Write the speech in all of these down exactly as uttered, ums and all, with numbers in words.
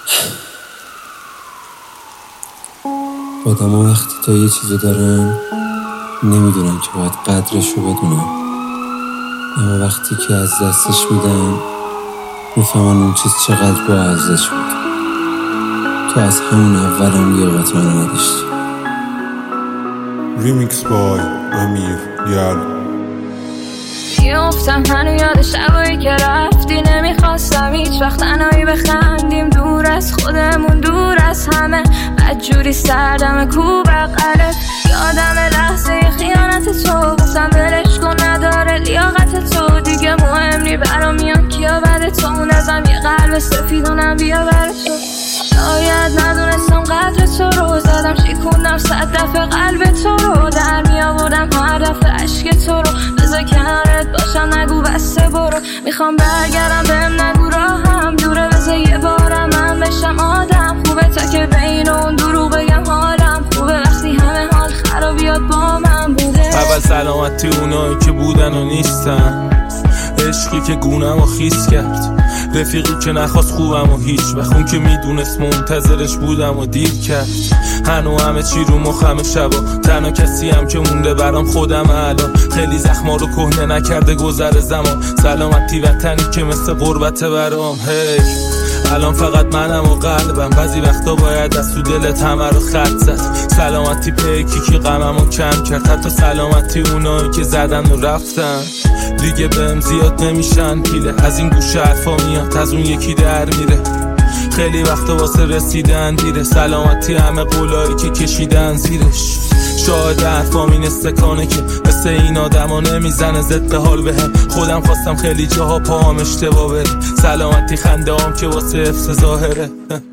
آدم ها وقتی تا یه چیزو دارن نمیدونن که باید قدرشو بدونن، اما وقتی که از دستش میدن میفهمن اون چیز چقدر با ارزش بود. تو از همون اولم لیاقت منو نداشتی. ریمیکس بای امیر یال. میافتم هنو یاد شبایی که رفتی، نمیخواستم هیچ وقت تنهایی بخندیم، دور از خودمون دور از همه، بدجوری سردم کو بقله. یادم لحظه خیانت تو، گفتم ولش کن نداره لیاقت تو، دیگه مهم نی برام میان کیا بده تو، اون ازم یه قلب سفیدونم بیا بر تو. شاید ندونستم قدر تو رو، زدم شیکوندم صد دفعه قلب تو رو، در می آوردم هر دفعه عشق تو رو، بذار کنارت باشم نگو بسته برو، میخوام برگردم بهم نگو راهم دوره، بذار یه بارم من بشم آدم خوبه، تا که بین اون دروغ بگم حالم خوبه، وقتی همه حال خرابیات با من بوده. اول سلامتی اونایی که بودن و نیستن، عشقی که گونم و خیس کرد، رفیقی که نخواست خوبم و هیچ وقت، اون که میدونست منتظرش بودم و دیر کرد. هنو همه چی رو مخم شبا، تنها کسی هم که مونده برام خودم الان، خیلی زخما رو کهنه نکرده گذر زمان، سلامتی وطنی که مثل قربته برام. هی الان فقط منم و قلبم، بعضی وقتا باید از تو دلت همه رو خط زد، سلامتی پیکی که غممو کم کرد، حتی سلامتی اونایی که زدن و رفتن دیگه بهم زیاد نمیشن پیله، از این گوشه حرفا میاد از اون یکی در میره، خیلی وقتا واسه رسیدن دیره، سلامتی همه قولایی که کشیدن زیرش، شاید حرفام این استکانه که مثل این آدم ها نمیزنه ضد حال بهم، خودم خواستم خیلی جاها پاهم اشتباه بره، سلامتی خنده هم که واسه حفظ ظاهره،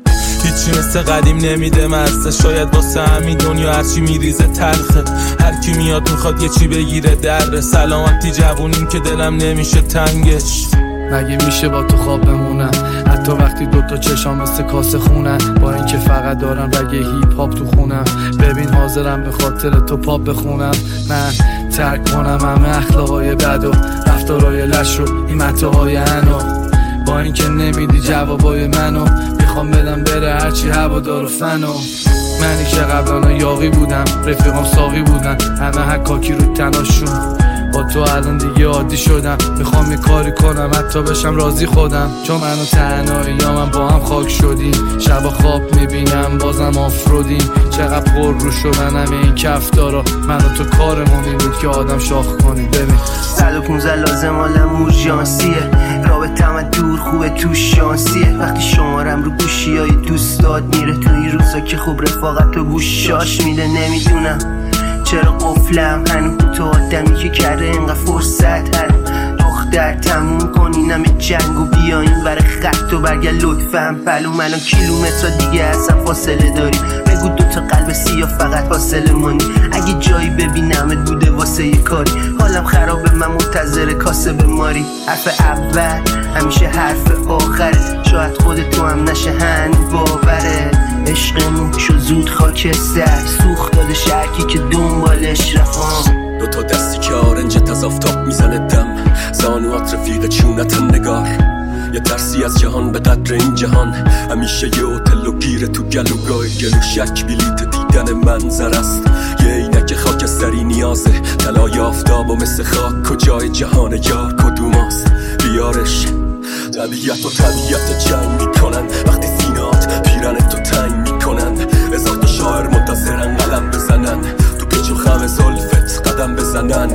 هیچی مثل قدیم نمیده مرسه، شاید واسه همین دنیا هرچی میریزه تلخه، هر کی میاد میخواد یه چی بگیره دره، سلامتی جوونیم که دلم نمیشه تنگش. مگه میشه با تو خواب بمونم حتی وقتی دوتا چشام مثل کاسه خونن، با اینکه فقط دارم رگ هیپ هاپ تو خونم، ببین حاضرم به خاطر تو پاپ بخونم، من ترک کنم همه اخلاقای بد و رفتارای لش رو این متاهای انو، با اینکه نمیدی جوابای منو، میخوام بدم بره هرچی هوادار و فنو، منی که قبلا یاقی بودم رفیقام ساقی بودن، همه حکاکی رو تناشون، با تو الان دیگه عادی شدم، میخوام یه کاری کنم حتی بشم راضی خودم، چون من و تنهایی یا من با هم خاک شدیم، شبا خواب میبینم بازم آفرودیم، چقدر پر رو شدن همه این کفتارا، من و تو کارمون این بود که آدم شاخ کنیم. ببین صد و پونزده لازم آلم اورژانسیه، رابطم دور خوبه تو شانسیه، وقتی شمارم رو گوشی های دوستات میره، تو این روزا که خوب رفاقت و گوشاش میده، نمیدونم چرا قفلم هنو تو آدمی که کرده اینقدر فرصت هر دختر تموم کنین همه جنگ و بیاین برای خط و برگه لطفم پلوم، الان کیلومتر دیگه اصلا فاصله داریم، بگو دوتا قلب سیاه فقط حاصل مانی، اگه جایی ببینمت بوده واسه یه کاری، حالم خرابه من منتظر کاسه به ماری، حرف اول همیشه حرف آخره، شاید خود تو هم نشه هنو باوره، عشقمون شو زود خاکستر، سوخت داده شرکی که دنبالش رفام، دو تا دستی که آرنجت از آفتاب میزنه دم، زانوات رفیق چونتم نگار، یه ترسی از جهان به قدر این جهان، همیشه یه هتل و گیره تو گلوگاه گلو، شک بلیت دیدن منظر است، یه عینک خاکستری نیازه، طلای آفتاب و مثل خاک کجای جهان یار کدوماست، بیارش طبیعت و طبیعت جنگ میکنن، وقتی سینات پیرن تو تنگ میکنن، هزار تا شاعر منتظرن قلم بزنن، تو پیچ و خم زلفت قدم بزنن،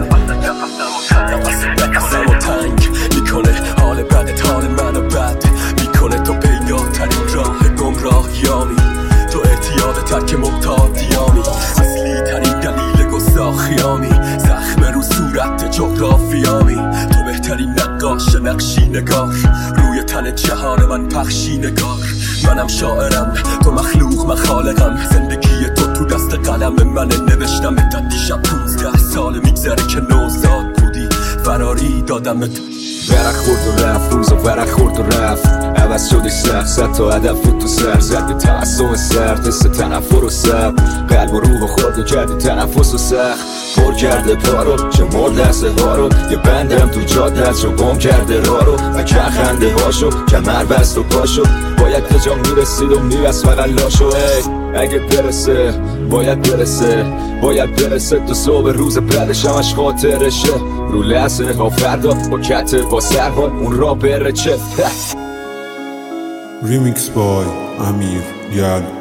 نفس نفسم و تنگ میکنه، حال بدت حال منو بد میکنه، تو پیداترین راه گمراهیامی، تو اعتیاد ترک محتاطیامی، اصلی ترین دلیل گستاخیامی، زخم رو صورت جغرافیامی، تو بهترین نقاش نقشی نگار، روی تن جهان من پخشی نگار، منم شاعرم تو مخلوق من خالقم، زندگی تو تو دست قلم منه، نوشتم تا دیشب پونزده سال میگذره که نوزاد بودی، فراری دادمت ورق خورد و رفت، روزا ورق خورد و رفت، عوض شدی سخت، صد تا هدف تو سر زدی، تعصب سرد مثل تنفر و سب، قلب و روح و خورد کردی تنفس و سخت، پر کرده پارو چه مرد دسته ها رو یه بندم تو جاده رو گم کرده راه رو و که خنده هاشو کمر بست و پاشو باید به جا میرسید و میرس فقط لاشو ای اگه برسه باید برسه باید برسه تو صبح روز بعدش همش خاطرشه رو لحظه ها فردا با کته با سرحال اون را بره چه ریمیکس بای امیر گل